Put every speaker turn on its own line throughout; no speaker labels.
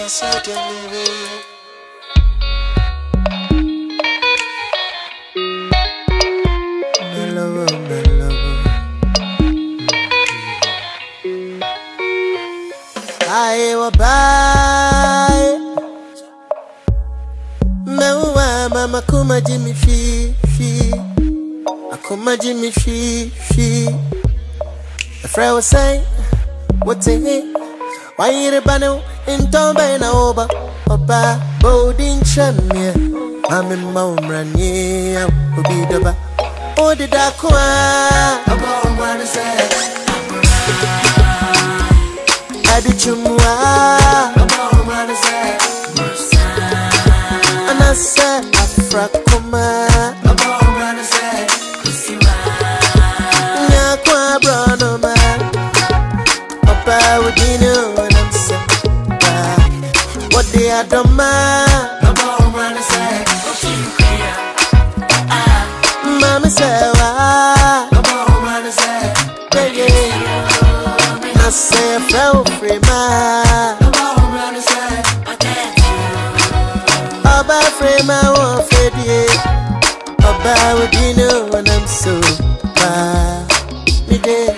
I will buy Mewa mama kuma Jimmy Fi Akuma Jimmy Fi The friend was saying what's in it? Why you the banu in Tomba na Oba Oba Bodin Chamia Mami Momrani Obi Daba Odi Dakwa Aba Omani say Adichumwa Aba Omani say Anasa Afrakuma Aba Omani say Kusima Nyakwa Branoma Oba Udino Namsa What they are doma Aba Omani say Mama say Aba Omani say I say fell free ma Aba Omani say Aba free ma won't fade ye Oba Udino when I'm so bad Me day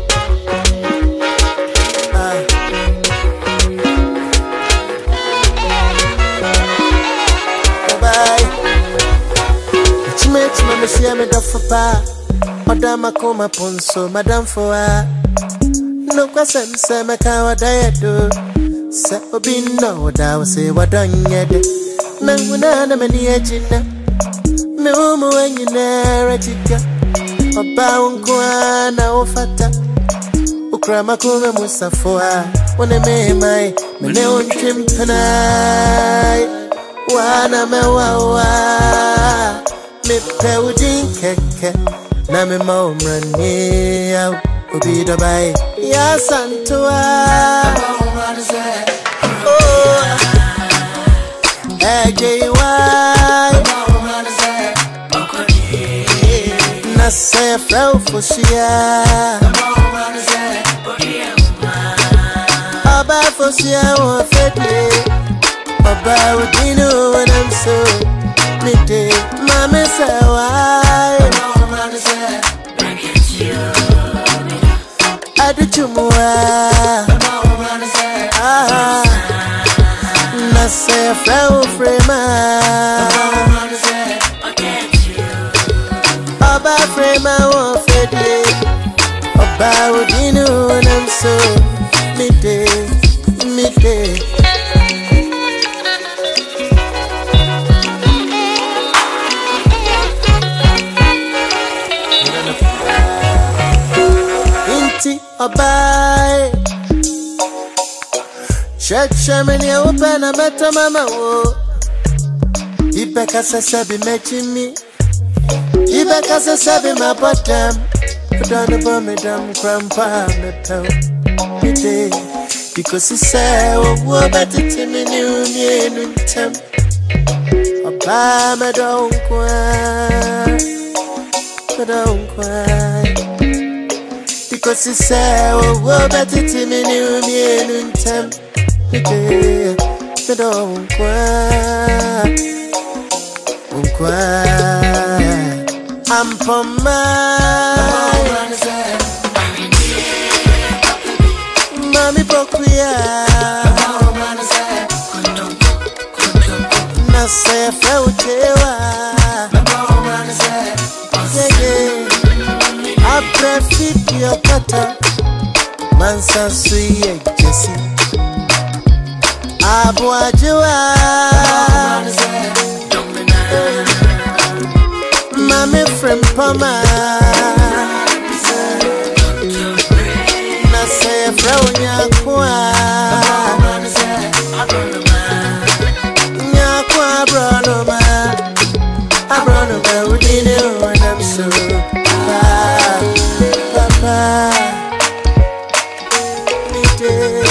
Bye Chimech mama siya me dofo pa Odama kuma ponso madam foa No kwasem se me kawa dayedo Se obino wada wase wadonyede Nanguna na meni ejina Me umu wenyine rachika Oba unkwa na ufata Ukrama kume musafoa Wane mehimai Mene unchimpanai Wana mewawa Mipe udin keke Na me maumrani Au Obi Dabai Ya Santua AJY Nase Frau Fosia Oba Fosia won't fade Oba Udino when I'm so midday Mama say why Adichumwa Nase Frau Frema Oba Frema won't fade Oba Udino and I'm so midday Obai Shemeni open a meta mama wo Ibeka sabi mechimi Ibeka sabi my bottom Put on the bomb dam crampa metal Pite Because he said what about it in me new tem Obai me don't cry Because he said, oh, but it's in me new time. Me don't cry. I'm for mine. Mommy Bokuya. Nase Fauchewa. Après fit your cutter, Mansa Sui Jesse Abuajua Mami from Poma Nase Fraunya Kwa Nyakwa Abronoma Abronoma Udino and I'm so Papa, me